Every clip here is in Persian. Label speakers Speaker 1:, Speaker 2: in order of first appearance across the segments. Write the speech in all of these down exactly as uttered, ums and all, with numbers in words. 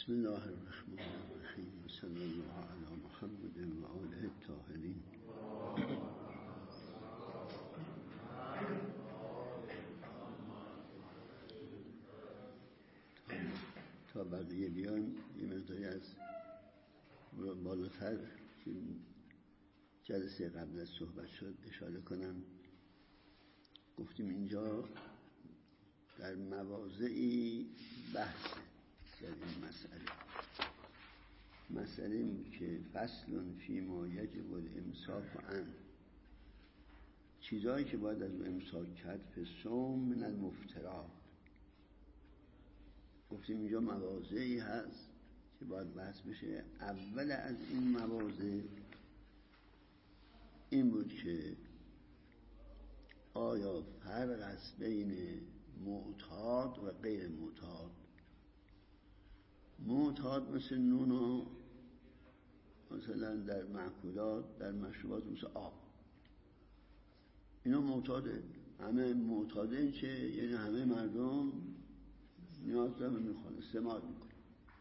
Speaker 1: بسم الله الرحمن الرحیم صلی الله علی محمد و آله الطاهرین. تا بقیه بیان یه مقداری از بالاتر که جلسه قبل از صحبت شد اشاره کنم. گفتیم اینجا در مواضعی بحث در این مسئله مسئله که فصل فی ما یجب الامساک عن، چیزایی که باید از او امساک کرد، فصوم من المفترات. گفتیم اینجا مواضعی هست که باید بحث بشه. اول از این مواضع این بود که آیا فرق است بین معتاد و غیر معتاد. معتاد مثل نون و مثلا در مأکولات، در مشروبات مثل آب، اینا معتاده. همه معتاده این چه؟ یعنی همه مردم نیاز دارن میخوان استعمال میکنن.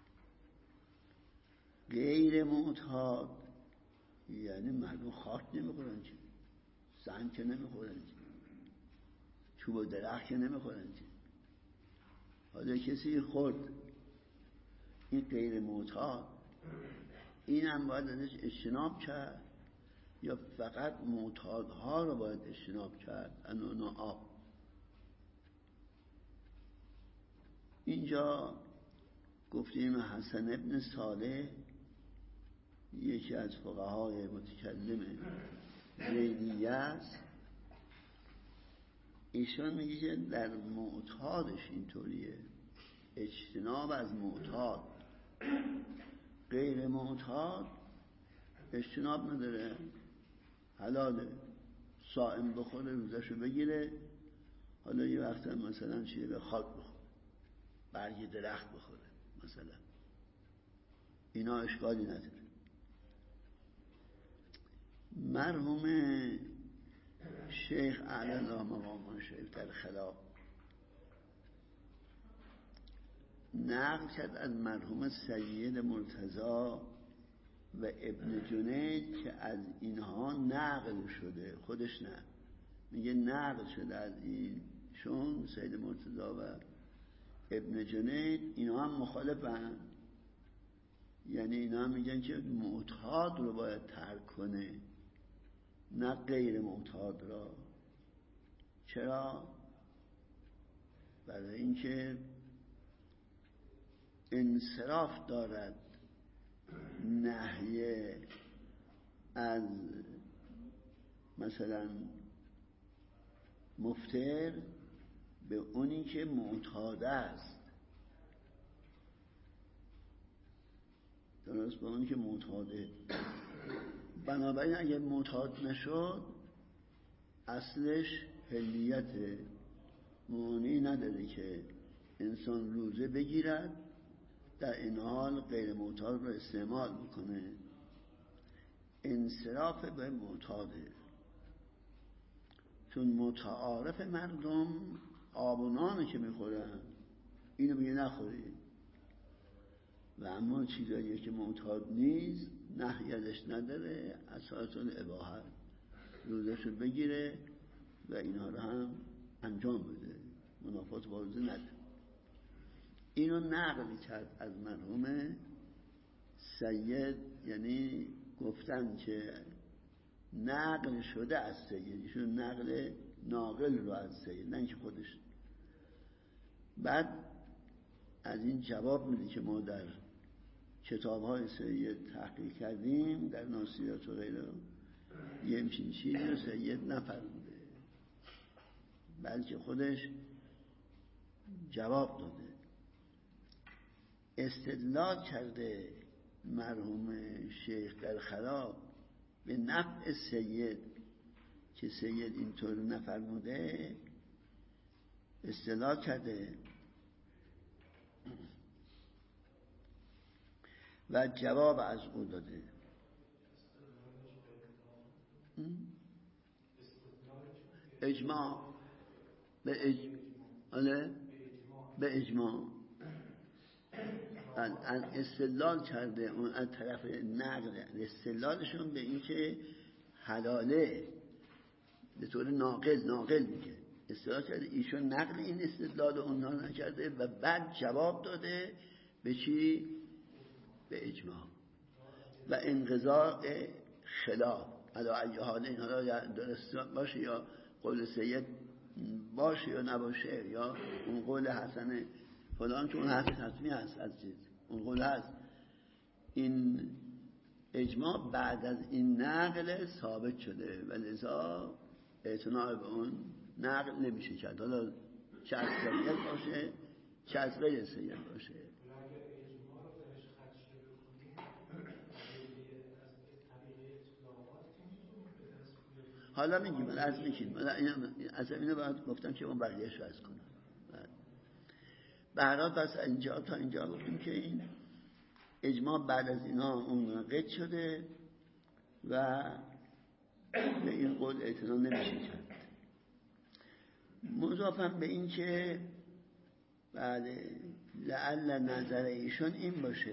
Speaker 1: غیر معتاد یعنی مردم خاک نمیخورن چه، سنگ که نمیخورن چه، چوب و درخت که نمیخورن چه. حالا کسی خورد، این غیر معتاد، این هم باید ازش اجتناب کرد یا فقط معتادها رو باید اجتناب کرد؟ انواع آب. اینجا گفتیم حسن ابن صالح یکی از فقهای متکلم زیدیه است. ایشان میگه که در معتادش اینطوریه، اجتناب از معتاد. غیر معتاد اجتناب نداره، حلاله، صائم بخوره، روزشو بگیره. حالا یه وقت هم مثلا چیه به خاک بخوره، برگ درخت بخوره مثلا، اینا اشکالی نداره. مرحوم شیخ اعلی الله مقامه شریف در خلا نقل کرد از مرحوم سید مرتضی و ابن جنید که از اینها نقل شده، خودش نه، میگه نقل شده از اینشون، سید مرتضی و ابن جنید، اینها هم مخالفن. یعنی اینا هم میگن که معتاد رو باید ترک کنه، نه غیر معتاد را. چرا؟ برای اینکه انصراف دارد نهی از مثلا مفتر به اونی که معتاد است، درست به اونی که معتاده. بنابراین اگر معتاد نشد اصلش حلیت، معنی نداره که انسان روزه بگیرد در این حال غیر معتاد رو استعمال میکنه. انصراف به معتاده، چون متعارف مردم آب و نانه که میخورن، اینو میگه نخورید، و اما چیزایی که معتاد نیست نهی ازش نداره، اساس الاباحه، روزشو بگیره و اینها رو هم انجام بده، منافات با روزه نداره. اینو نقل کرد از مرحوم سید، یعنی گفتن که نقل شده از سید، ایشون نقل ناقل رو از سید، نه اینکه خودش. بعد از این جواب میده که ما در کتاب‌های سید تحقیق کردیم، در ناصریات و غیره، یه همچین چیزی رو سید نفرموده، بلکه خودش جواب داده. استدلال کرده مرحوم شیخ در خلا به نفع سید که سید اینطور نفرموده، استدلال کرده و جواب از او داده. اجماع به اجماع، به اجماع از استدلال کرده اون از طرف نقل استدلالشون به این که حلاله به طور ناقل ناقل میگه استدلال کرده، ایشون نقل این استدلال اونها نکرده و بعد جواب داده به چی؟ به اجماع و انقضاء خلاف. علا ای حال این حالا درست باشه یا قول سید باشه یا نباشه یا اون قول حسن فلان که اون حرف حتمی هست از چیز اون قول هست، این اجماع بعد از این نقل ثابت شده و لذا اعتناع به اون نقل نمیشه کرد، حالا چه از سید باشه چه از غیر سید باشه. حالا میگیم از میگیم از اینو باید گفتم که اون بقیهش رو از کنم. به هر حال پس اینجا تا اینجا گفتیم که این اجماع بعد از اینا اون قید شده و به این قول اعتنا نمیشه کرد. مضافاً به این که بله لعل نظر ایشون این باشه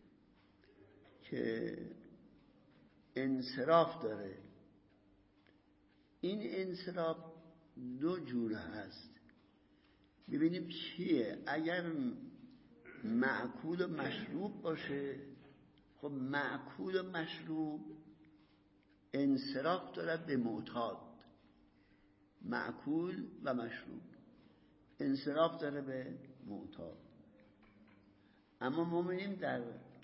Speaker 1: که انصراف داره. این انصراف دو جور هست، ببینیم چیه. اگر معکول و مشروب باشه، خب معکول و مشروب انصراف دارد به معتاد. معکول و مشروب انصراف داره به معتاد. اما ما می‌بینیم در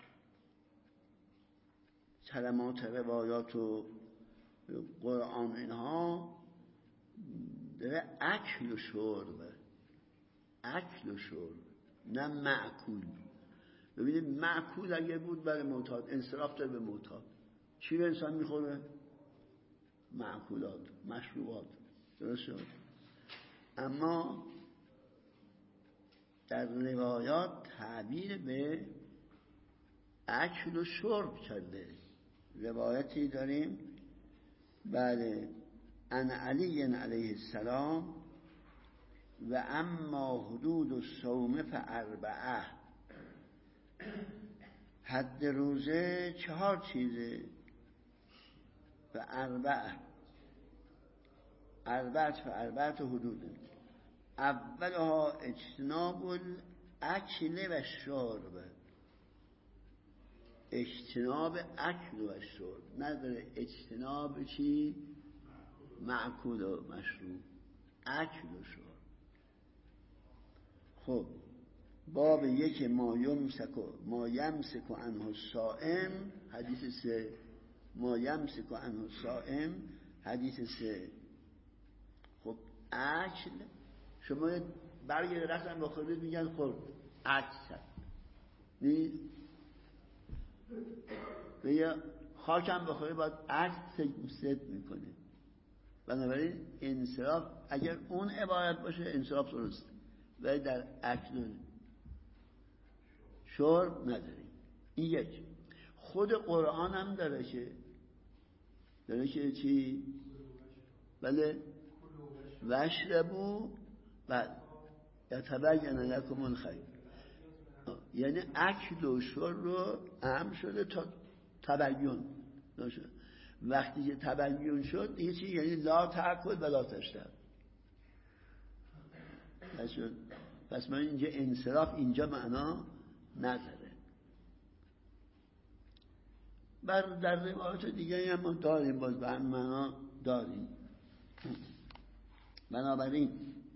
Speaker 1: کلمات روایات و قرآن اینها داره اکل و شرب، اکل و شرب نه معکول. ببینید معکول اگه بود برای معتاد انصراف داره به معتاد. چی رو انسان میخوره؟ معکولات، مشروبات، درست شد. اما در روایات تعبیر به اکل و شرب کرده. روایتی داریم بله ان علی علیه السلام و اما حدود الصوم فاربعه، حد روزه چهار چیزه و اربعه اربعه و اربعه حدود. اولها اجتناب الاکل و شرب، اجتناب اکل و شرب، نداره اجتناب چی؟ معکول و مشروب، اکل و شرب. خب باب یک ما یمسک و ما یمسک عنه الصائم حدیث سه، ما یمسک عنه الصائم حدیث سه. خب اکل شما برگ رفتن با خودت میگن خورد اکل نیست، و یا خاکم بخوره باید اکل ست میکنه. بنابراین انصراف اگر اون عبارت باشه انصراف درست، ولی در اکل شرب نداریم. این یک. خود قرآن هم داره که داره که چی؟ بله وشربو و یتبین لکم الخیر، یعنی اکل و شرب رو اهم شده تا تبین نشد. وقتی که تبین شد دیگه چی؟ یعنی لا تأکل و لا تشرب. پس من اینجا انصراف اینجا معنا نداره. بر در روایات دیگه هم داریم باز به هم معنا داریم. بنابراین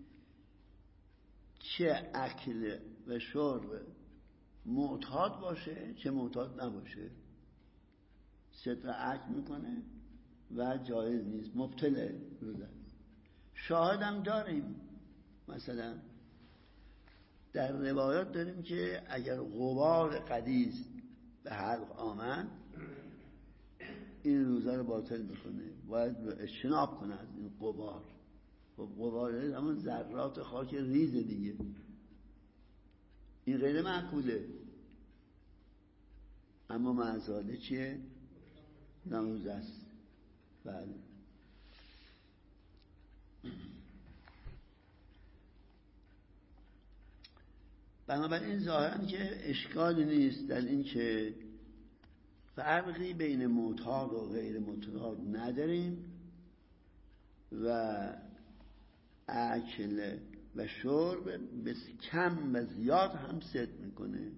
Speaker 1: چه اکل و شرب معتاد باشه چه معتاد نباشه صدق اکل میکنه و جایز نیست، مبتل روزه. شاهد هم داریم، مثلا در روایات داریم که اگر غبار قدیس به حلق آمد این روزه رو باطل میکنه، باید اجتناب کنه از این غبار. خب غبار همون ذرات خاک ریز دیگه، این غیر معقوله. اما معزاله چیه؟ نموز است. بله بنابراین ظاهرا که اشکالی نیست در این که فرقی بین معتاد و غیر معتاد نداریم و اکل و شرب بس کم و زیاد هم صدق میکنه.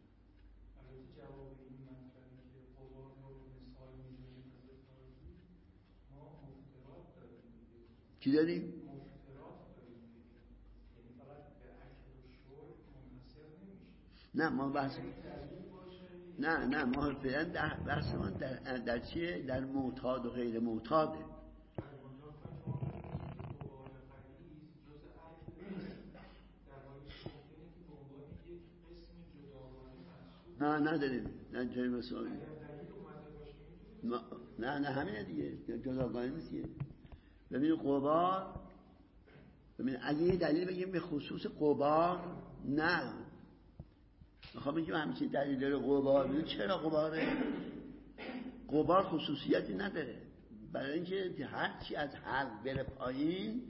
Speaker 1: چی داریم؟ نه ما بحث نه نه ما فعلا بحث ما در در چیه؟ در معتاد و غیر معتاده. نه نداریم، نه جای مسائل نه نه همینه دیگه، جداگانه نیست. ببین غبار، ببین اگه یه دلیل بگیم به خصوص غبار، نه میخوام بگیم همچین دلیل داره غبار. ببین چرا غباره؟ غبار خصوصیتی نداره، برای اینکه هر چی از حلق بره پایین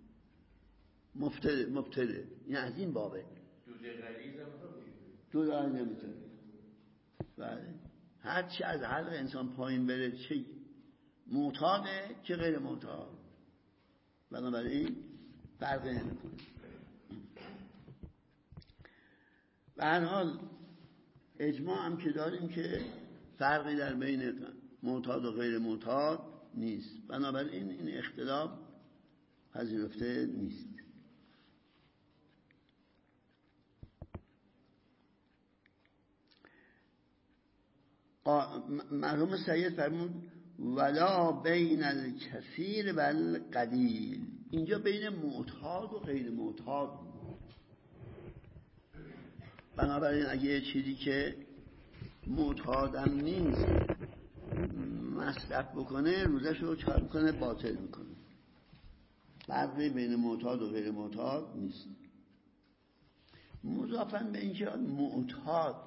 Speaker 1: مبتله مبتله این از این بابه.
Speaker 2: جوجه غلیظ هم
Speaker 1: جوجه غلیظ نمیتونه. بله هر چی از حلق انسان پایین بره چه معتاده چه غیر معتاد، بنابراین فرقی نمیکنه. به هر حال اجماع هم که داریم که فرقی در بین معتاد و غیر معتاد نیست، بنابراین این اختلاف پذیرفته نیست. مرحوم سید فرمود ولا بین الکثیر و القلیل، اینجا بین معتاد و غیر معتاد. بنابراین اگه یه چیزی که معتادم نیست مصرف بکنه روزش رو چار میکنه، باطل میکنه. فرقی بین معتاد و غیر معتاد نیست. مضافاً به اینکه معتاد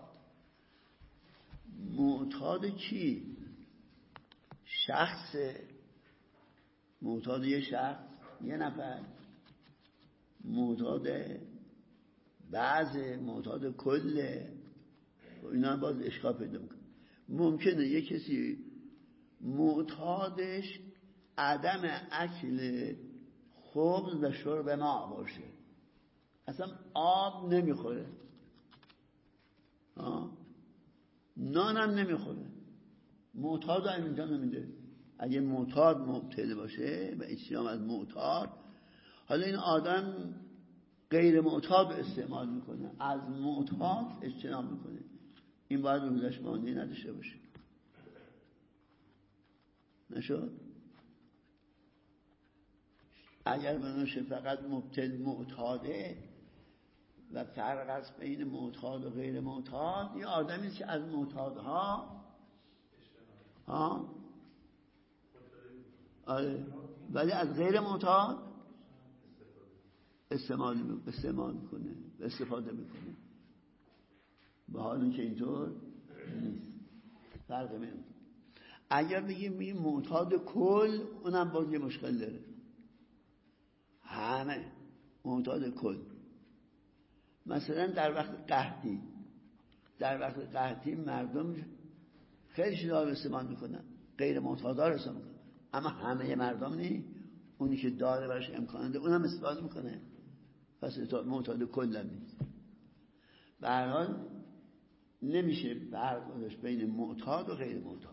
Speaker 1: معتاد کی؟ شخص معتاد یه شخص، یه نفر، معتاد بعض، معتاد کله، اینا باز اشکال پیدا میکنه. ممکنه یه کسی معتادش عدم اکل خبز و شرب ماء باشه، اصلا آب نمیخوره، نان هم نمیخوره، معتاد هم اینجا نمیده. اگه معتاد مبتلا باشه و اجتناب از معتاد، حالا این آدم غیر معتاد استعمال میکنه، از معتاد اجتناب میکنه، این باید روزش مانعی نداشته باشه. نشد؟ اگر منوشه فقط مبتل معتاده و فرق است بین معتاد و غیر معتاد، یه آدمی که از معتادها ها آره ولی از غیر معتاد استعمال استعمال میکنه، استفاده میکنه، به حال اینکه اینطور نیست. فرق نمیکنه. اگر بگیم این معتاد کل، اونم باز یه مشکل داره. همه معتاد کل، مثلا در وقت قحطی، در وقت قحطی مردم خیلی چیزا رو استعمال میکنن، غیر معتادا رو استعمال میکنن، اما همه مردم نی، اونی که داره براش امکان ده اونم استفاده میکنه، پس معتاد کل هم نیست. به هر حال نمیشه فرق گذاشت بین معتاد و غیر معتاد.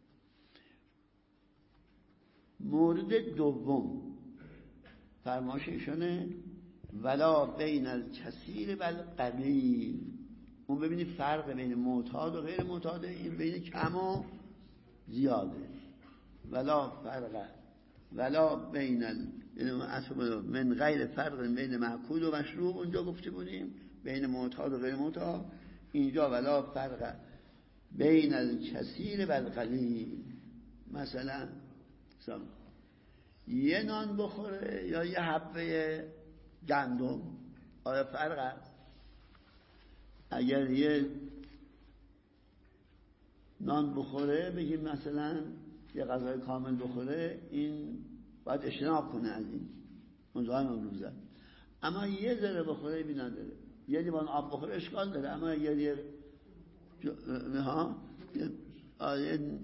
Speaker 1: مورد دوم فرمایش ایشونه ولا بین الکثیر و القلیل. اون ببینید فرق بین معتاد و غیر معتاد، این بین کم و زیاده. ولا فرق ولا بین ال... من غیر فرق بین معکول و مشروب، اونجا گفته بودیم بین معتاد و غیر معتاد. اینجا ولا فرق بین الکثیر و القلیل. مثلا سم. یه نان بخوره یا یه حبه گندم، آیا فرق است؟ اگر یه نان بخوره بگیم مثلا یه غذای کامل بخوره، این باید اجتناب کنه از این منظورم امروزه، اما یه ذره بخوره بی نداره. یه لیوان آب بخوره اشکال داره، اما یه یه ها یه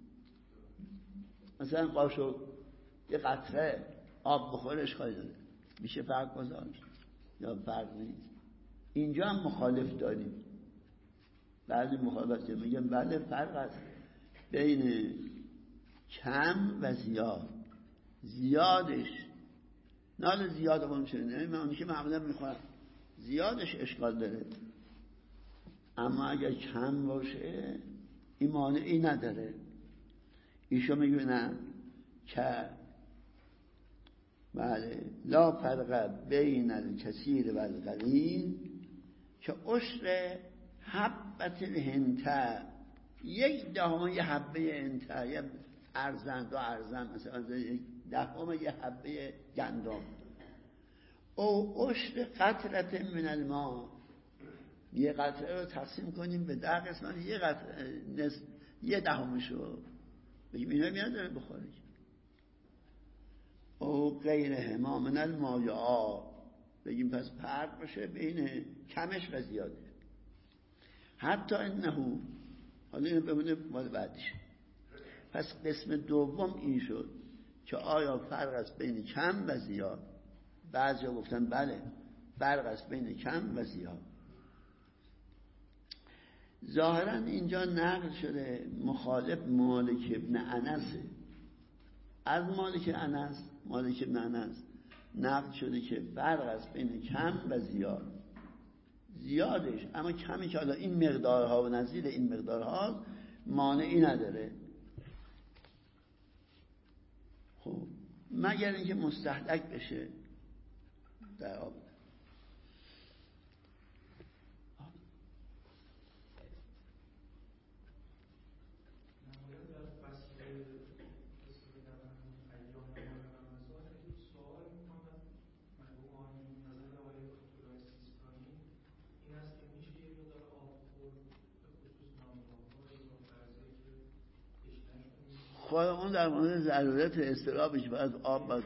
Speaker 1: مثلا قاشق یه قطره آب بخوره اشکال داره، میشه فرق گذاشت یا فرق نیست. اینجا هم مخالف داریم، بعضی مخالفت میگن بله فرق است بین کم و زیاد. زیادش نه زیاد اون چه من اونی که معمولا میخورم زیادش اشکال داره، اما اگر کم باشه این مانعی نداره. ایشو میگه نه که بله لا فرق بین الکثیر و القلیل که عشر حبت الهنته، یک دهم یه حبه انته، یه ارزن دو ارزن مثلا یک دهم یه حبه گندم، او عشر قطرت من الماء، یه قطره رو تقسیم کنیم به ده قسمت، یه قطره نصف یه دهمشو بگیم اینا میاد داره بخوره، او غیر هما من الماء، بگیم پس فرق بشه بین کمش و زیادش. حتی انه، حالا اینو بمونه مال بعدش. پس قسم دوم این شد که آیا فرق است بین کم و زیاد. بعضی ها گفتن بله فرق است بین کم و زیاد. ظاهرا اینجا نقل شده مخالف مالک ابن انس، از مالک انس مالک ابن انس نقل شده که فرق است بین کم و زیاد. زیادش اما کمی که حالا این مقدارها و نزدیک این مقدارها مانعی نداره. خب مگر اینکه مستهلک بشه در آب. خواهد اون در مورد ضرورت استرابش باید آب باید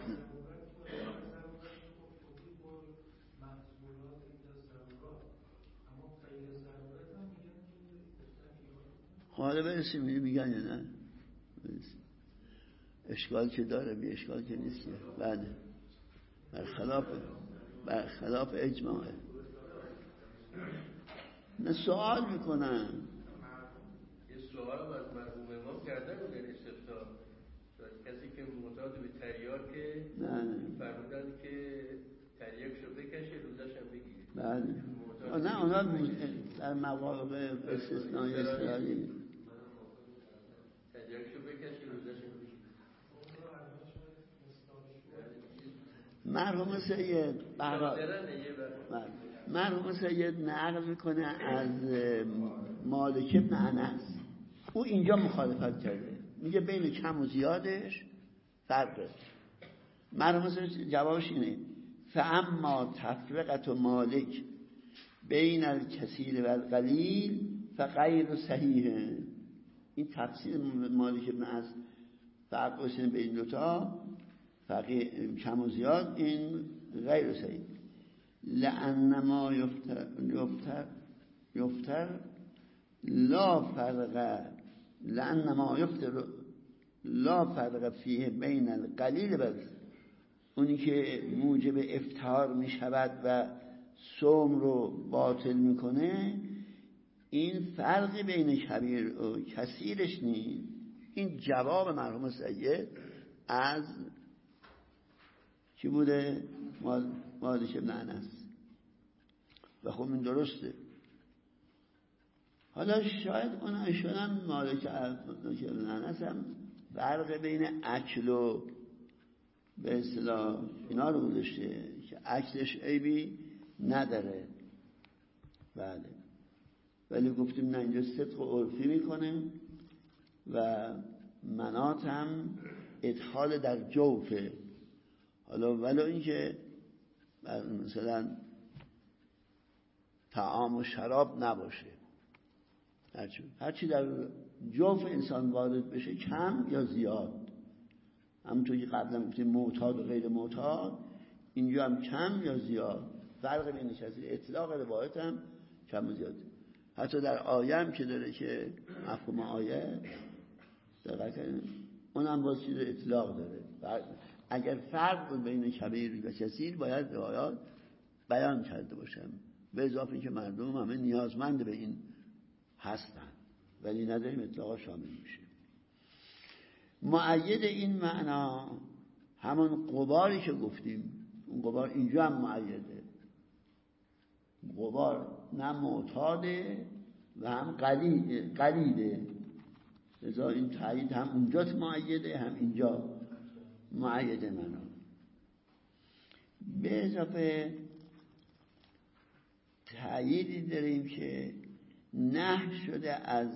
Speaker 1: خواهد برسیم میگن یا نه اشکال که داره بی اشکال که نیست. بعد برخلاف برخلاف اجماعه. نه سوال میکنن
Speaker 2: یه سوال رو از مرحوم امام کردن و در استفتا کسی که معتاد به تریاک که فرمودن که تریاکشو بکشه روزش هم بگیره.
Speaker 1: بله نه اونا در مواقع استثنایی استرالی
Speaker 2: تریاکشو بکشه روزش هم بگیره.
Speaker 1: مرحوم سید مرحوم سید نقل میکنه از مالک ابن انس، او اینجا مخالفت کرده، میگه بین کم و زیادش فرقه. مرحوم سید جوابش اینه فاما تفرقت مالک بین الکثیر و القلیل فغیر صحیحه. این تفسیر مالک ابن انس فرق بین این دوتا فقیه کم و زیاد این غیر صحیح. لأن ما یفتر یفتر یفتر لا فرق لأن ما یفتر لا فرق فیه بین القلیل و اونی که موجب افطار می شود و صوم رو باطل میکنه این فرقی بین کبیر و کثیرش نیست. این جواب مرحوم سید از کی بوده؟ مالک ابن انس. و خب این درسته. حالا شاید اون ایشون مالک ابن انس هم فرق بین اکل و به اصطلاح اینا رو گذاشته که اکلش عیبی نداره. بله ولی گفتیم نه اینجا صدق و عرفی میکنه و منات هم ادخال در جوفه. حالا ولو اینکه مثلا طعام و شراب نباشه، هرچی هرچی در جوف انسان وارد بشه کم یا زیاد، همونطور که قبلا گفتیم معتاد و غیر معتاد، اینجا هم کم یا زیاد فرق بین کثیر اطلاق روایت هم کم و زیاده. حتی در آیه هم که داره که مفهوم آیه دقت کنید اونم باز چیز اطلاق داره. اگر فرق بود بین کبیر و کثیر باید روایات بیان کرده باشم، به اضافه اینکه مردم همه نیازمند به این هستن ولی نداریم اطلاقا شامل میشه. مؤید این معنا همون غباری که گفتیم، اون غبار اینجا هم مؤیده، غبار نه معتاده و هم قلیل قلیله، لذا این تایید هم اونجا مؤیده هم اینجا مؤیده معنا. به اضافه تاییدی داریم که نهی شده از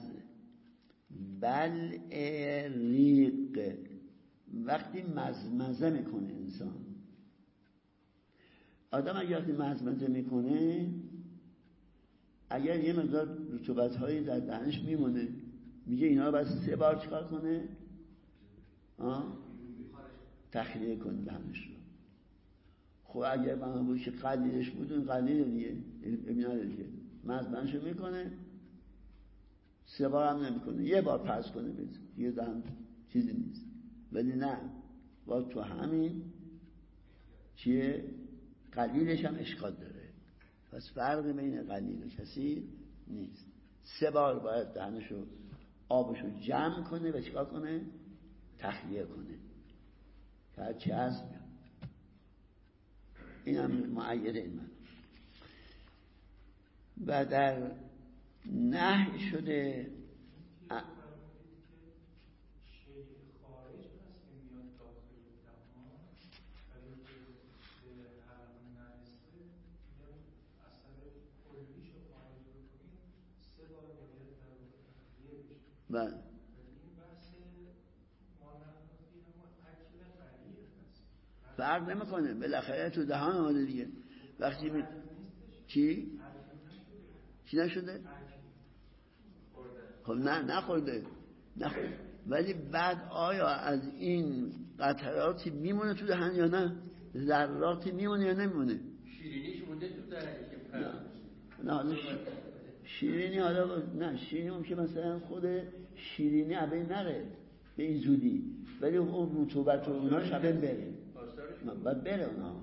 Speaker 1: بلع ریق وقتی مزمزه میکنه انسان. آدم اگر وقتی مزمزه میکنه اگر یه مقدار رطوبت هایی در دهنش میمونه میگه اینا باید سه بار چکار کنه؟ آه؟ تخلیه کنه دهنش رو. خب اگر من بود که قلیلش بود اون قلیل دیگه ابینه دیگه مزمزه میکنه سه بار هم نمیکنه، یه بار پس کنه بید دیگه دهن چیزی نیست. ولی نه باید تو همین چیه قلیلش هم اشکال داره. پس فرق بین قلیل و کثیر نیست. سه بار باید دهنشو آبشو جمع کنه و چیکار کنه؟ تخلیه کنه که هرچی هست میاد. این هم مؤید این من. و در نهی شده بله فرق نمیکنه بالاخره تو دهان آمده دیگه. وقتی می... چی؟ چی نشده؟ خب نه نخورده نخورده ولی بعد آیا از این قطراتی میمونه تو دهن یا نه؟ ذراتی میمونه یا نمیمونه؟
Speaker 2: شیرینیش مونده تو دهن؟
Speaker 1: نه حالا شیرینی حالا نه شیرینی ممکنه مثلا خود شیرینی عبه نره به این زودی ولی اون رطوبت و اونها شبه بره باید بره اونها.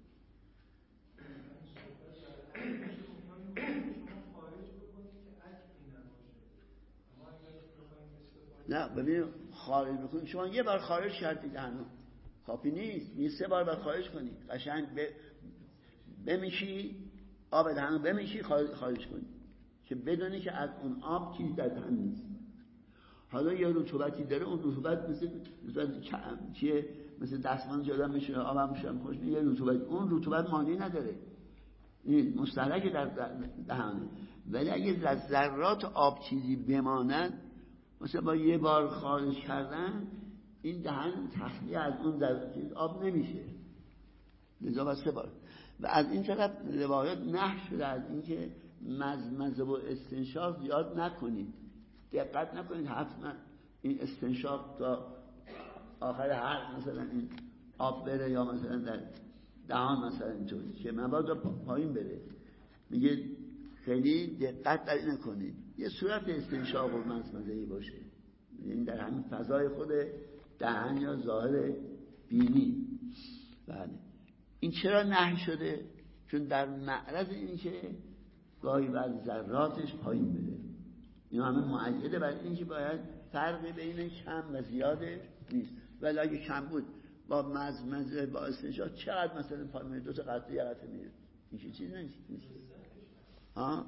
Speaker 1: نه ببین خارج بکنی شما یه بار خارج کردید هنو کافی نیست، یه سه بار باید خارج کنی قشنگ ب... بمیشی آب دهنو بمیشی خارج, خارج کنی که بدونی که از اون آب چیز در دهن نیست. حالا یه رطوبتی داره اون رطوبت مثل مثل چیه مثل دستمال جدا میشه آب هم میشه خوش یه رطوبت اون رطوبت مانی نداره این مستهلک در دهنه. ولی اگه ذرات آب چیزی بماند مثلا با یه بار خارج کردن این دهن تخلیه از اون ذرات آب نمیشه لذا با سه بار. و از این طرف روایات نهی شده از اینکه مزمزه و استنشاق زیاد نکنید، دقت نکنید حتما این استنشاق تا آخر هر مثلا این آب بره یا مثلا در دهان مثلا اینطوری که مبادا پایین بره. میگه خیلی دقت در این نکنید یه صورت استنشاق و مزمزه‌ای باشه این در همین فضای خود دهن یا ظاهر بینی. بله این چرا نهی شده؟ چون در معرض این که گاهی بعد ذراتش پایین بره. این همه مؤیده برای این که باید فرقی بین کم و زیاده نیست. ولی اگه کم بود با مزمزه با استنشاق چقدر مثلا پایین میره دو تا قطره یه قطره میره این که چیز نیست. ها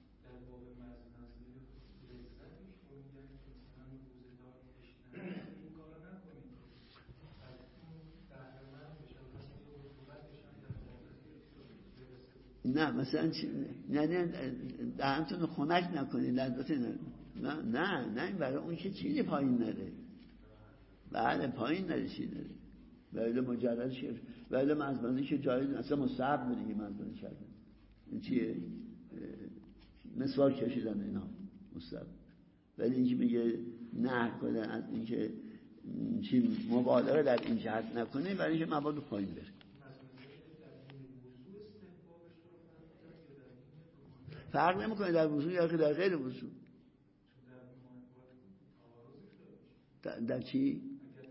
Speaker 1: نه مثلا چی نه نه دهنتون خنک نکنید لذت نه نه نه نه برای اون که چیزی پایین نره. بله پایین نره چی نره ولی مجرد شیر ولی مزمزه که جایی اصلا مستحب بودی که مزمزه کردن این چیه مسواک کشیدن اینا مستحب. ولی اینکه میگه نه کنه از اینکه چی مبالغه در این جهت نکنه برای اینکه مواد پایین بره. فرق نمیکنه در وضو یا در غیر وضو. در, در چی؟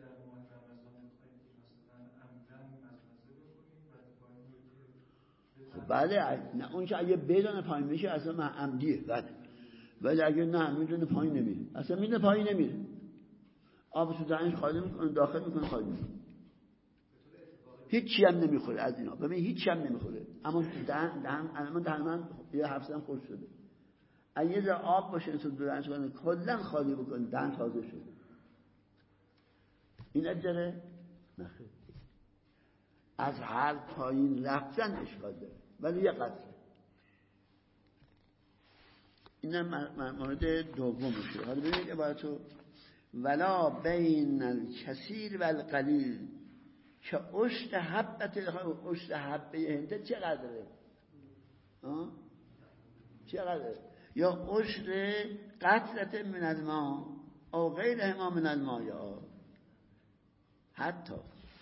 Speaker 1: بله نه اون که اگه بدون پایین میشه اصلا عمدیه بله، ولی اگه نه میدونه پایین نمیره، اصلا میدونه پایین نمیره، آب تو دهنش خالی میکنه داخل میکنه خالی میکنه، هیچ چی هم نمیخوره از اینا. ببین هیچ چی هم نمیخوره، اما دهن دهن اما دهن من یه هفتم خوش شده، اگه یه ذره آب باشه تو دهنش کنه کلا خالی بکنه دهن تازه شده. این اداره نخیر، از هر پایین رفتن اشکال داره ولی یه قطره. اینم مورد دوم میشه. حالا ببینید عبارتو ولا بین الکثیر و القلیل که اشت حبت اشت حبه هنده چقدره؟ آه؟ چقدره؟ یا اشت قطرت من الماء او غیرهما من الماء یا حتی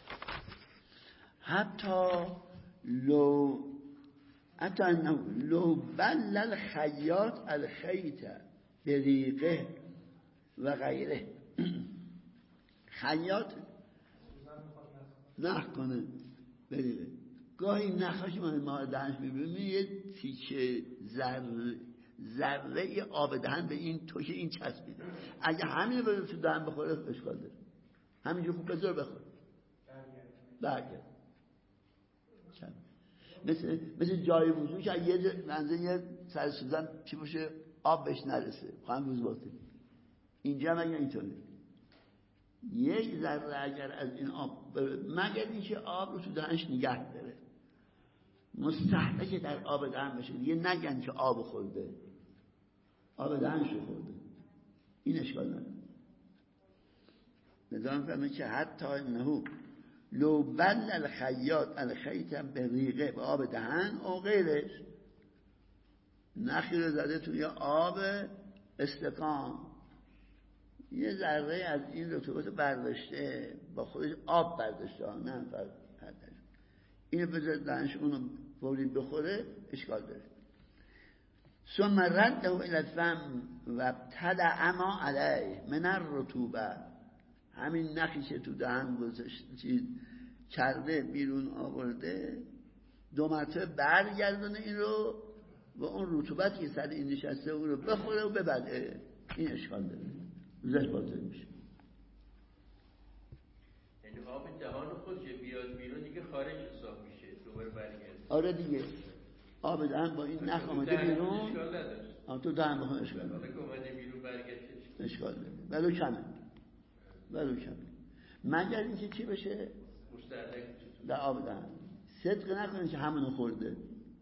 Speaker 1: حتی لو حتی انه لو بل الخیاط الخیط بریقه و غیره، خیاط نخ کنه بریقه، گاهی نخاش من ما دهنش میبینیم یه تیکه ذره ذره آب دهن به این توش این چسبیده، اگه همین رو تو دهن بخوره اشکال داره، همینجور خوب بذار بخور برگرد. مثل مثل جای وضو که یه منزه یه سر سوزن چی باشه آب بهش نرسه خواهم وضو باته، اینجا مگه اینطوره یک ذره اگر از این آب مگر اینکه آب رو تو دهنش نگه داره مستحقه در آب دهن بشه دیگه، نگن که آب خورده آب دهنش رو خورده، این اشکال نداره. نظام فهمه که حتی انهو لو بل الخیاط الخیطم به ریقه به آب دهن او غیرش، نخی رو زده توی آب استکان یه ذره از این رطوبت برداشته با خودش آب برداشته نه پرداشته، اینو بذار دهنش اونو فوری بخوره اشکال داره. ثم رده الى الفم و ابتلع ما علیه من الرطوبه، همین نخی که تو دهن گذاشته چیز کرده بیرون آورده دو مرتبه برگردونه این رو و اون رطوبتی که سر این نشسته اون رو بخوره و ببلعه، این اشکال داره روزش باطل میشه.
Speaker 2: یعنی آب دهان خودش بیاد بیرون دیگه خارج حساب میشه دوباره برگرده.
Speaker 1: آره دیگه آب دهن با این نخ آمده بیرون
Speaker 2: اشکال نداره،
Speaker 1: آن تو دهن بخون اشکال
Speaker 2: نداره، حالا که اومده بیرون برگشته
Speaker 1: اشکال نداره ولو کمه ولو کمه مگر اینکه چی بشه
Speaker 2: مستهلک
Speaker 1: در آب دهن صدق نکنه که همونو خورده.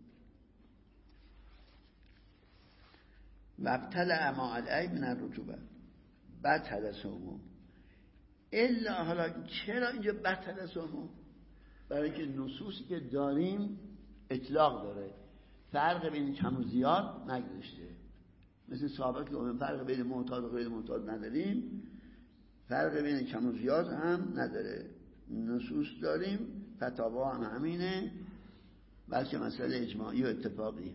Speaker 1: و ابتلع ما علیه من الرطوبه بطل صومه الا، حالا چرا اینجا بطل صومه؟ برای که نصوصی که داریم اطلاق داره، فرق بین کم و زیاد نگذاشته، مثل سابق که فرق بین معتاد و غیر معتاد نداریم، فرق بین کم و زیاد هم نداره، نصوص داریم، فتاوا هم همینه، بلکه مسئله اجماعی و اتفاقی.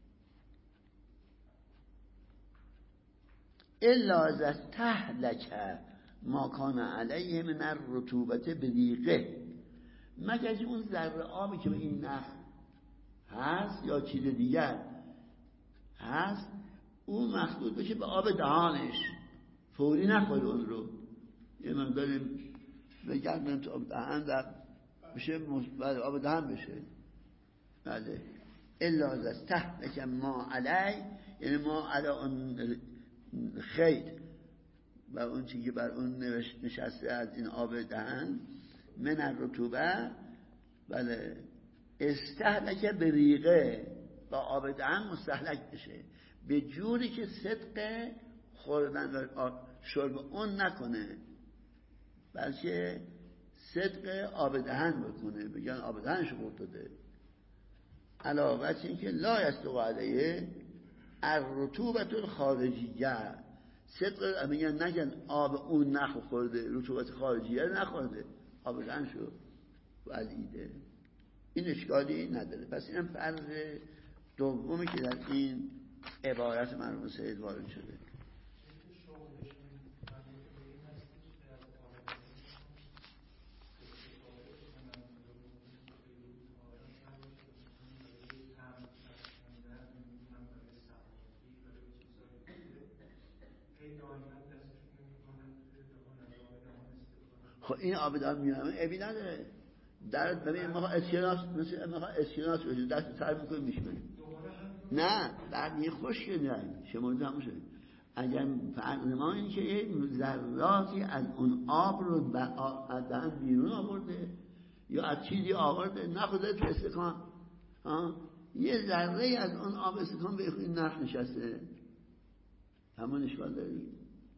Speaker 1: الا از تهلک ما کان علیه من الرطوبت بریقه، مگر که اون ذره آبی که به این نخ هست یا چیز دیگر هست اون مخلوط بشه به آب دهانش فوری نخوره اون رو یه مقداری بگردن تو آب دهن در بشه بله آب دهن بشه بله. الا از تهلک ما علی یعنی ما علی اون خیط و اون چیزی که بر اون نشسته از این آب دهن من الرطوبه بله استهلک بریقه با آب دهن مستهلک بشه به جوری که صدق خوردن شرب اون نکنه بلکه صدق آب دهن بکنه، بگن آب دهنش خورد داده، علاوه این که لا یستوی علیه الرطوبت الخارجیه، صدق میگن نگن آب اون نخ خورده رطوبت خارجیه نخورده آب دهن شو ولیده، این اشکالی نداره. پس اینم فرض دومی که در این عبارت مرحوم سید وارد شده. خب این آب دهان میارم ابی نداره. در ببین ما اسکناس مثل ما اسکناس بشه دست سر میکنیم میشکنیم. نه بعد یه خشک نه شما هم شد. اگر فرمان این که یه ذراتی از اون آب رو از دهن بیرون آورده یا از چیزی آورده نخوده تو استکان یه ذره از اون آب استکان به این نخ نشسته همون اشکال داریم.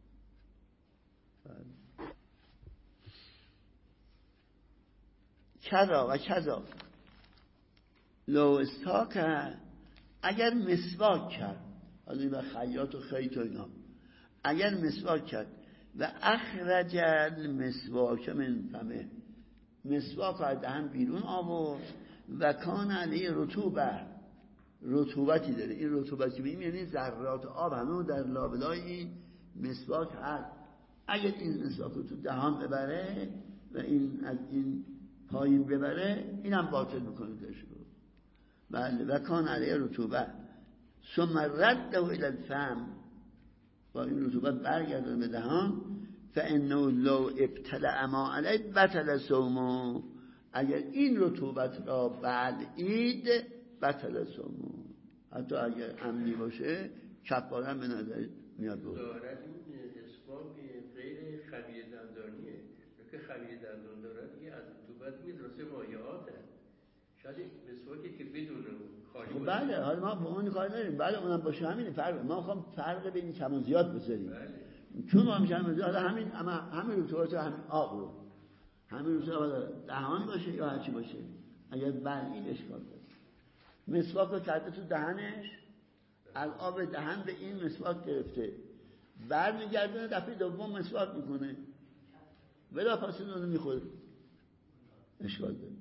Speaker 1: کذا و کذا لو استاک اگر مسواک کرد حالا این خیاط و خیط و اینا اگر مسواک کرد و اخرج المسواک من فمه مسواک از دهن بیرون آورد و کان علیه رطوبه رطوبتی داره این رطوبتی بیم یعنی ذرات آب هنوز در لابلای این مسواک هست اگر این مسواک رو تو دهان ببره و این از این پایین ببره اینم باطل میکنه داشت بله و کان علیه رطوبه ثم رده الى الفم با این رطوبت برگردن به دهان فانه لو ابتلع ما علیه بطل صومه اگر این رطوبت را بلعید بطل صومه حتی اگر عمدی باشه کفاره به نظر میاد بود.
Speaker 2: دارد این اسباب غیر خمیه دندانیه که خمیه دندان دارد دیگه از رطوبت میدرسه مایعاته شاید مسواکی که بدون خالی باشه.
Speaker 1: بله حالا ما با اون کار نداریم بله اونم باشه همین فرق ما میخوام فرق بین کم و زیاد بذاریم بله. چون ما میشم زیاد همین اما همین رطوبت همین آب رو همین رطوبت دهان باشه یا هرچی باشه اگر بلعید اشکال داره. مسواک رو کرده تو دهنش از آب دهن به این مسواک گرفته برمیگردونه دفعه دوم مسواک میکنه بلا فاصله اونو میخوره اشکال داره.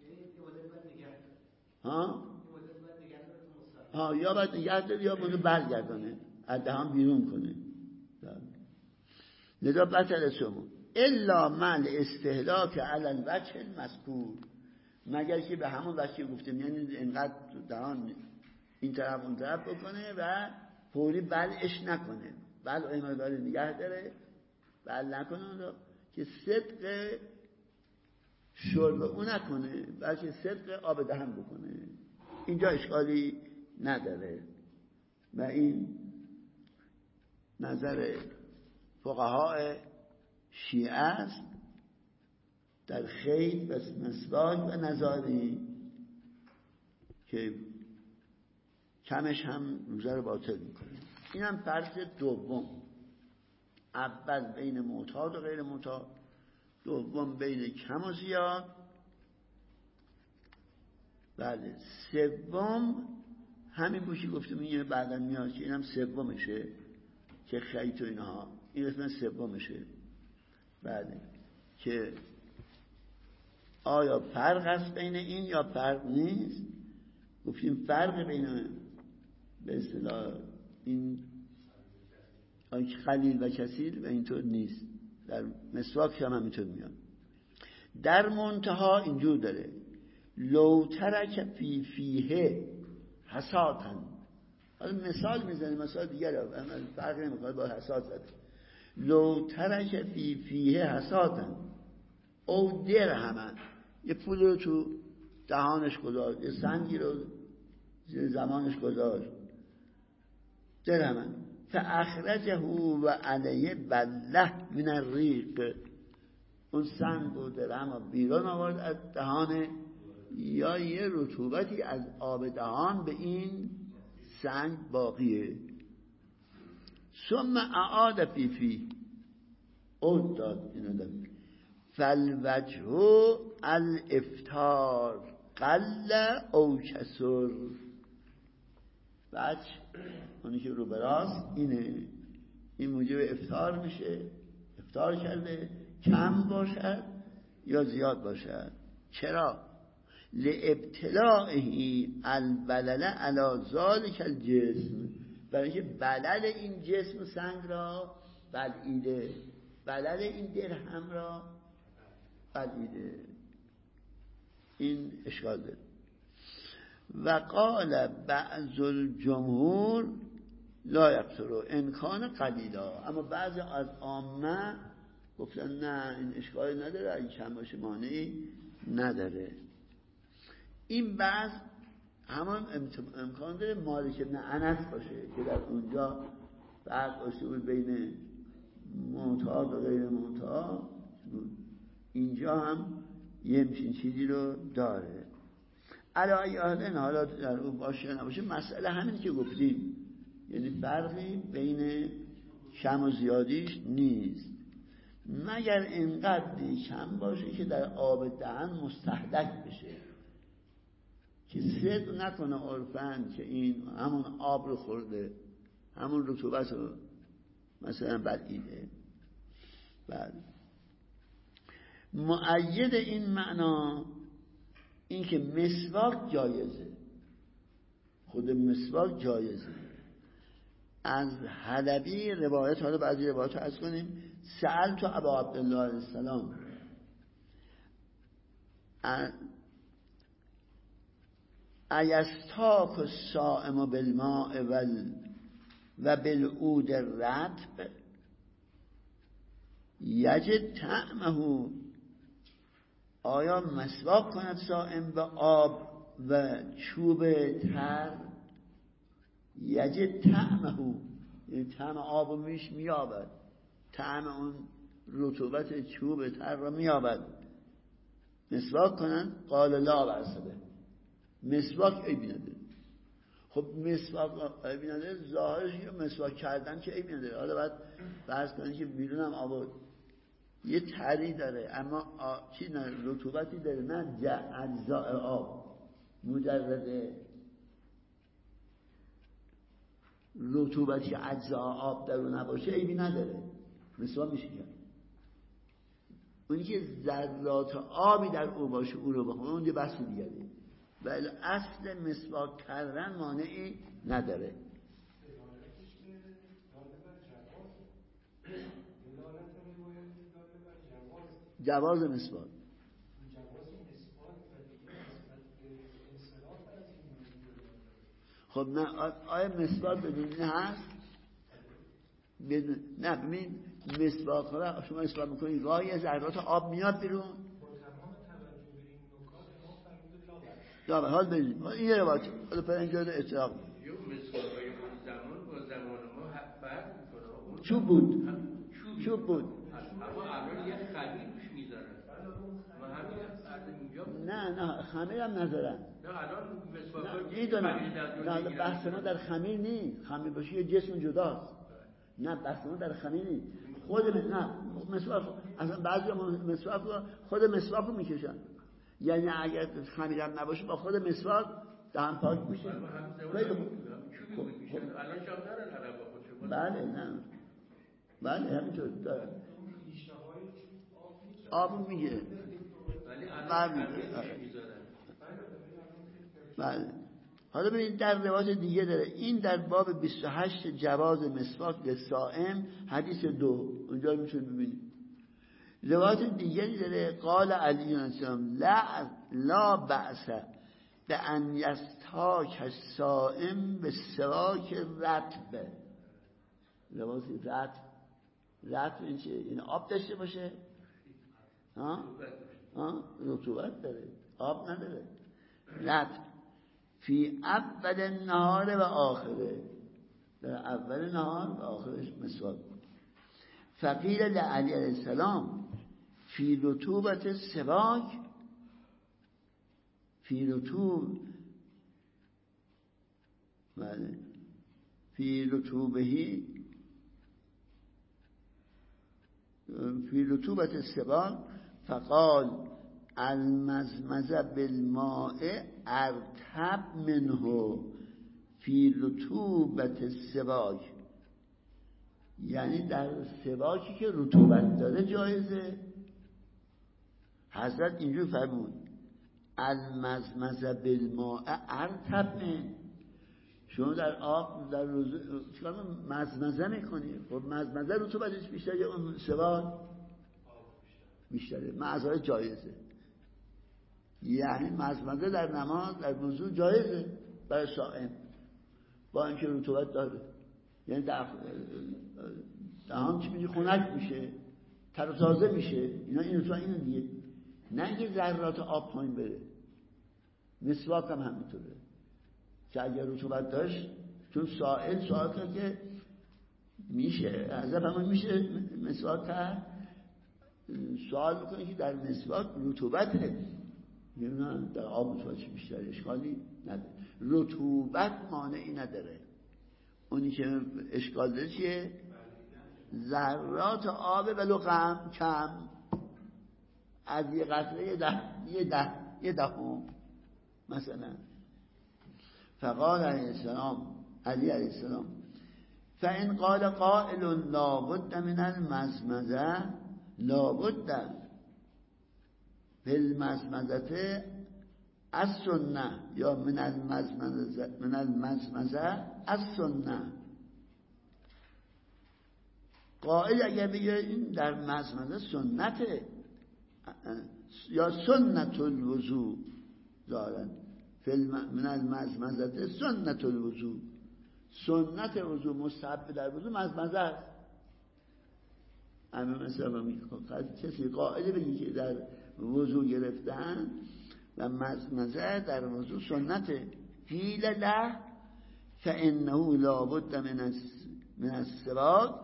Speaker 1: ها ها یا باید نگه داره یا اونو برگردانه از دهان بیرون کنه لذا بطل صوم الا مل استهلاک علی الوجه المذکور مگر که به همون وجه گفتیم یعنی اینقدر دهان این طرف اون طرف بکنه و فوری بلعش نکنه بل ایمانداری نگه داره بل نکنه اون رو که صدق شرب اون نکنه بلکه صدق آب دهن بکنه اینجا اشکالی نداره و این نظر فقهای شیعه است در خیل و مسواک و نزاری که کمش هم روزه رو باطل میکنه. این هم فرض دوم اول بین معتاد و غیر معتاد دوم بین کم و زیاد بله سوم همین گوشی گفتم این بعدا میاد که اینم سومشه که خیط و اینها این قسمت سومشه بله که آیا فرق است بین این یا فرق نیست گفتیم فرق بین به اصطلاح این قلیل و کثیر و اینطور نیست در مسواک هم همینطور میاد در منتها اینجور داره لو ترک فی فیه حساتن حالا مثال میزنه مثال دیگر فرق نمیکنه با حسات زده لو ترک فی فیه حساتن او درهمن یه پول رو تو دهانش گذاشت یه سنگی رو زیر زمانش گذاشت درهمن فاخرجه و علیه بله من الریق اون سنگ و درهم بیرون آورد از دهان یا یه رطوبتی از آب دهان به این سنگ باقیه ثم اعاد فی فی اون داد اینو داد فالوجه الافطار قل او کسر وجه اونی که رو براست اینه این موجب افطار میشه افطار کرده کم باشد یا زیاد باشد چرا؟ لابتلاعه البلل علی ذلک الجسم برای اینکه بلل این جسم سنگ را بلعیده، بلل این درهم را بلعیده. این اشکال داره. و قال بعض الجمهور لا یقصروا ان کان قلیلا، اما بعضی از عامه گفتن نه این اشکالی نداره، این کم باشه مانعی نداره. این بعض همان امکان داره مالک ابن انس باشه که در اونجا فرق داشته بود بین معتاد و غیر معتاد، اینجا هم یه همچین چیزی رو داره. علی اهلن حالا در اون باشه نباشه مسئله همین که گفتیم، یعنی فرقی بین کم و زیادیش نیست، مگر اینقدر کم باشه که در آب دهن مستهلک بشه، که صدق نکنه عرفاً که این همون آب رو خورده، همون رطوبت رو مثلا بلعیده. بله، مؤید این معنا این که مسواک جایزه، خود مسواک جایزه. از حلبی روایت، حالا بعضی روایت رو عرض کنیم، سأل تو ابا عبدالله علیه السلام ایستاک الصائم بالماء و بالعود الرطب یجد طعمه، آیا مسواک کند صائم به آب و چوب تر؟ یجد طعمه، یعنی طعم آب رو میش میابد، طعم اون رطوبت چوب تر رو میابد. مسواک کنن؟ قال لا برسده، مسواک عیبی نداره. خب مسواک عیبی نداره، ظاهرش که مسواک کردن که عیبی نداره. حالا باید فرض کنید که بیرونم آب یه تری داره اما آ... چی نه رطوبتی داره، نه اجزاء آب، مجرد رطوبتی که اجزاء آب در اون نباشه عیبی نداره، مسواک میشه کرد. اونی که ذرات آبی در او باشه او رو بخونه، اون یه بحث دیگره، ولی اصل مسواک کردن مانعی نداره. جواز مسواک، خب نه آیا مسواک بدون هست؟ بدون نه. ببین مسواک را شما مسواک میکنید گاهی ذرات آب میاد بیرون، لا حال ببین این یه روایت حالا پر اینجا اطلاق
Speaker 2: مسواکای اون زمان با زمان ما فرق میکنه.
Speaker 1: چوب بود، چوب بود،
Speaker 2: اما الان یه خمیر روش میذارن و همین از اینجا
Speaker 1: نه نه خمیر هم نذارن.
Speaker 2: نه الان مسواکای
Speaker 1: میدونم، نه بحث ما در خمیر نیست، خمیر باشه یه جسم جداست. نه بحث ما در خمیر نیست. خود نه مسواک اصلا بعضی مسواک خود مسواک رو میکشن، یعنی اگر خمیرم نباشه با خود مسواک دهن پاک میشه. خیلی خوب.
Speaker 2: الان شام دارن عربا خودشون.
Speaker 1: بله نه بله همینطور دارن، آب میگه بله. بله حالا ببینید در روایت دیگه داره، این در باب بیست و هشت جواز مسواک للصائم حدیث دو، اونجا میتونید ببینید. روایت دیگری داره، قال علی السلام لا لا بأس بأن یستاک الصائم بالسواک رطب. روایت رطب، رطب این چیه؟ این آب داشته باشه؟ ها؟ ها؟ رطوبت داره، آب نداره. رطب فی اول النهار و آخره، در اول نهار و آخرش مسواک. فقیل لعلی علیه السلام فی رطوبت السواک، فی رطوب بله فی رطوبهی فی رطوبت السواک فقال المزمزه بالماء ارتب منه فی رطوبت السواک، یعنی در سواکی که رطوبت داره جایزه. حضرت اینجور فرمود المزمزه بالماء ارتب من، شما در آب در روز چیکار مزمزه میکنی؟ خب مزمزه رطوبتش بیشتره یا اون سواد بیشتره؟ مزمزه جایزه، یعنی مزمزه در نماز در وضو جایزه برای صائم با اینکه رطوبت داره، یعنی دهان چی میشه خنک میشه، تر و تازه میشه. اینا اینو تو اینو دیگه نه یه ذرات آب پایین بره. مسواک هم همینطوره که اگر رطوبت داشت، چون سائل سوال کرد که میشه عذب همون میشه مسواک کرد، سوال میکنه که در مسواک رطوبته، نه در آب رطوبتش بیشتر، اشکالی نداره. رطوبت مانعی نداره. اونی که اشکال داره چیه؟ ذرات آب ولو کم کم از یه قطره یه ده یه ده یه دهم مثلا. فقال علیه السلام علی علیه السلام فإن قال قائل لابد من المزمزه لابد فی المزمزه السنه یا من المزمزه من المزمزه السنه. قائل اگر بگه این در مزمزه سنته یا سنت الوضو دارن، من المزمزه سنت الوضو، سنت وضو مستحب در وضو مزمزه است. همین مثلا میگه کسی قائل بگه که در وضو گرفتن و مزمزه در وضو سنته، قیل له فانه لابد من من السواک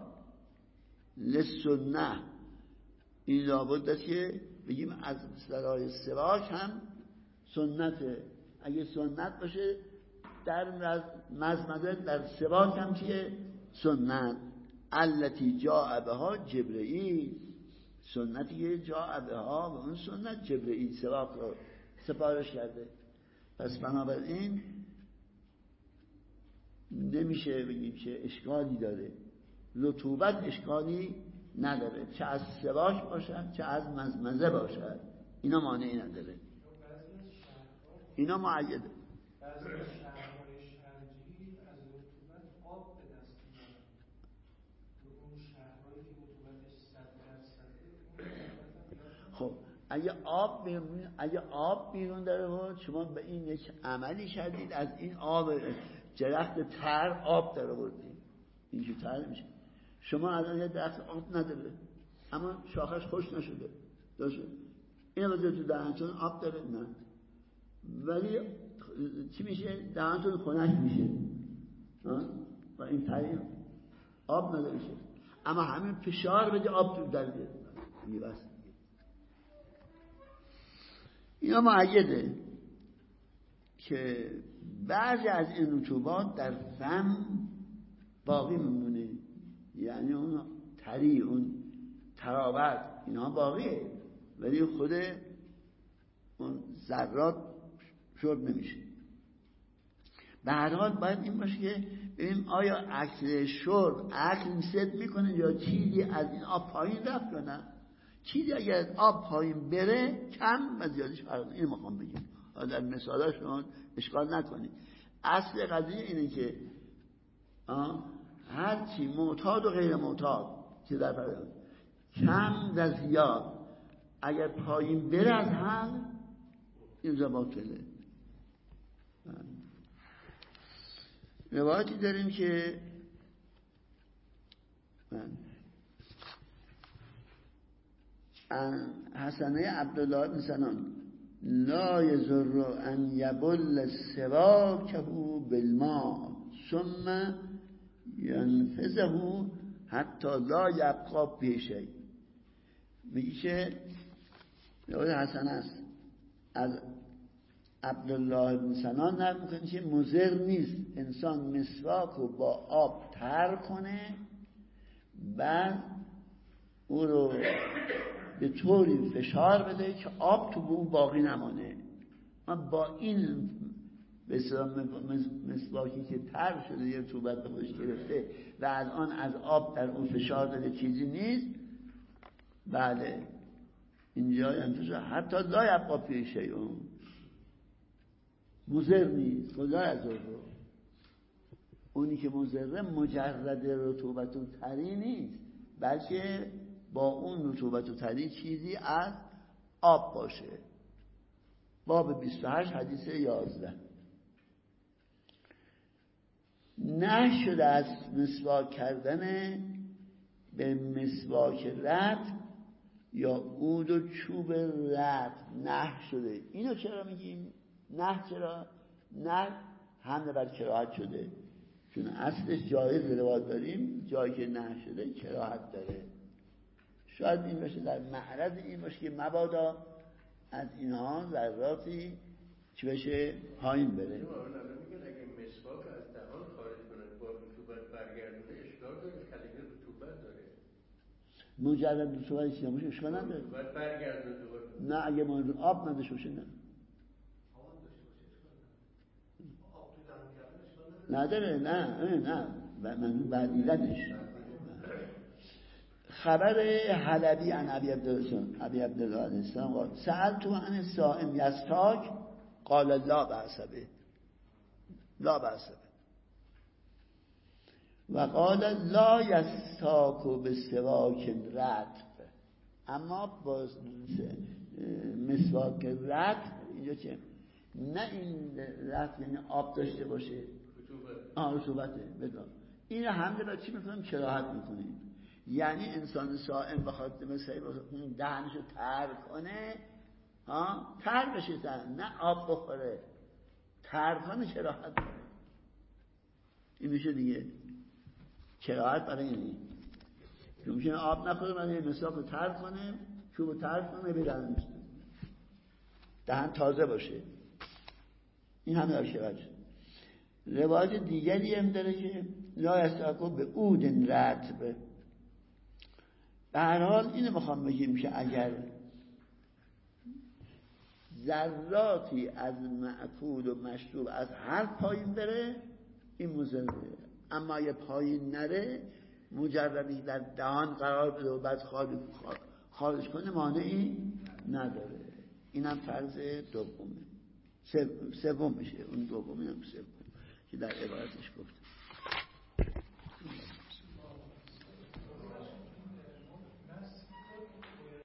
Speaker 1: للسنه. این لابد است که بگیم از سرای سواک هم سنته. اگه سنت باشه در مزمزه در سواک هم چیه؟ سنت. التی جاء بها جبرئیل، سنتی که جاء بها و اون سنت جبرئیل سواک رو سفارش کرده. پس بنابراین نمیشه بگیم که اشکالی داره. رطوبت اشکالی نداره، چه از سواک باشد چه از مزمزه باشد، اینا مانعی نداره، اینا معیده.
Speaker 3: بعضی از شهرهای شرجی از رطوبت آب به دست میارن، اون شهرهایی که رطوبتش صد درصده.
Speaker 1: خب اگه آب بیرون اگه آب بیرون داره و شما به این یک عملی کردید، از این آب درخت تر آب در آوردید، اینجور تر میشه. شما الان یه درخت آب نداره اما شاخش خوش نشده داشته، این واسه تو دهنتون آب داره نه، ولی چی میشه؟ دهنتون خنک میشه و این طریق آب نداره میشه، اما همین فشار بده آب تو در بیاد میبست. اینا معیده که بعضی از این رطوبات در فم باقی میمونه، یعنی اون طری اون تراوت اینا باقیه، ولی خود اون ذرات شرب نمیشه. به هر حال باید این باشه که ببینیم آیا عکس شرب عکس میسد میکنه یا چیزی از این آب پایین رفت یا نه. چیزی اگر از آب پایین بره کم و زیادیش فرق این میخوام بگیم، در مثالا شما اشکال نکنید. اصل قضیه اینه که هر چی معتاد و غیر معتاد که در فرق کم و زیاد اگر پایین بره از حل این باطله. روایتی داریم که حسنه عبدالله بن سنان لا یضر ان یبل سواکه بالماء ثم ینفذه حتی لا یبقى پیشه. میگه که روایت حسنه است از عبدالله بن سنان نقل میکنه که مضر نیست انسان مسواک رو با آب تر کنه بعد او رو به طوری فشار بده که آب تو اون باقی نمانه. من با این به اصطلاح مسواکی که تر شده یه رطوبت به خودش گرفته و الان از آب در اون فشار داده چیزی نیست، بله اینجا یعنی حتی لا یبقى فیه شیء، مضر نیست، خدا از رو اونی که مضره مجرد رطوبت و طری نیست، بلکه با اون رطوبت و طری چیزی از آب باشه. باب بیست و هشت حدیث یازده. نه شده از مسواک کردن به مسواک رطب یا عود و چوب رطب نه شده. اینو چرا میگیم نه؟ چرا نه؟ حمله بر کراهت شده، چون اصلش جایز روایت داریم، جایی که نه شده کراهت داره. شاید این باشه در معرض این باشه که مبادا از اینها ذراتی چی بشه پایین بره.
Speaker 2: اگه مسواک از دهان خارج کنه با رطوبت برگردونه اشکال داره؟ کلمه رطوبت داره.
Speaker 1: مجرد رطوبت چیزی باشه اشکال نداره.
Speaker 2: رطوبت برگردونه دوباره.
Speaker 1: نه اگه ما آب نداشته باشه نه. نداره. نه نه من بعدیدنش. خبر حلبی عن ابی عبدالله ابی عبدالله علیه السلام قال سألت عن الصائم یستاک قال لا بأس به لا بأس به و قال لا یستاک بسواک رطب. اما با مسواک رطب اینجا چه؟ نه این رطب یعنی آب داشته باشه، آه رطوبته. بدان این حمله بر چی میکنم؟ کراهت میکنیم. یعنی انسان صائم بخواد مثلا دهنشو تر کنه، ها تر بشه دهن، نه آب بخوره، تر کنه کراهت کنه. این میشه دیگه کراهت برای اینی که میشه آب نخوره، من مسواک تر کنه، چوبو تر کنه بدن دهن تازه باشه. این همه در شود. روایت دیگری هم داره که لا یستاکو به عود رطب. به هر حال اینو میخوام بگیم که اگر ذراتی از مأکول و مشروب از هر پایین بره این مضره، اما اگه پایین نره مجردی در دهان قرار بده و بعد خارج خارج کنه مانعی نداره. اینم فرض دومه. سوم میشه، اون دومی هم سوم که در عبارتش گفته.